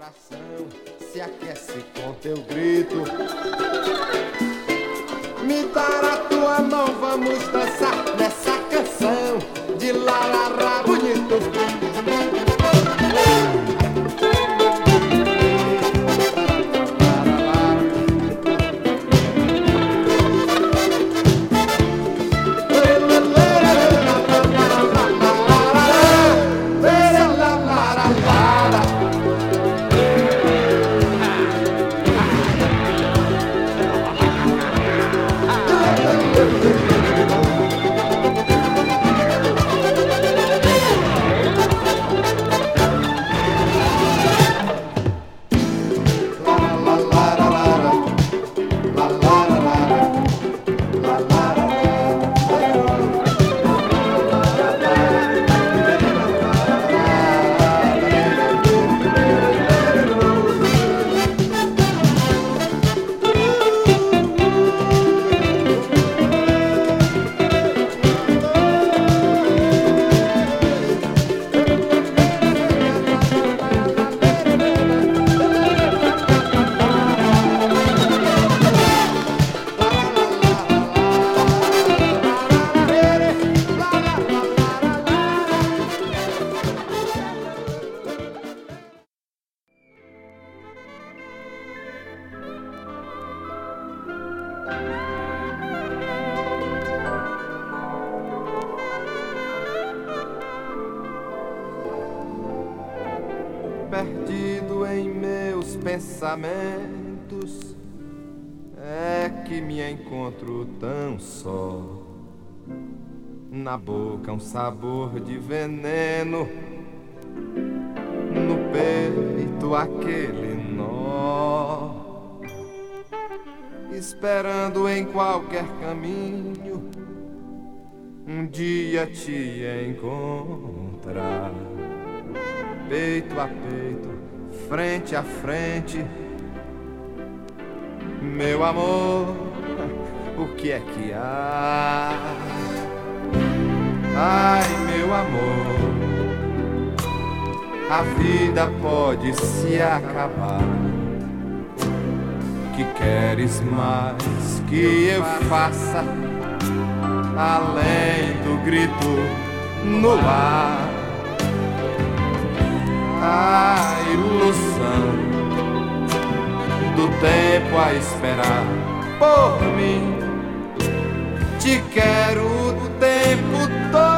coração se aquece com teu grito. Me dar a tua mão, vamos dançar nessa canção de larará bonito. Perdido em meus pensamentos, é que me encontro tão só. Na boca um sabor de veneno, no peito aquele nó. Esperando em qualquer caminho um dia te encontrar. Peito a peito, frente a frente, meu amor, o que é que há? Ai, meu amor, a vida pode se acabar. Que queres mais que eu faça, além do grito no ar? A ilusão do tempo a esperar por mim. Te quero o tempo todo.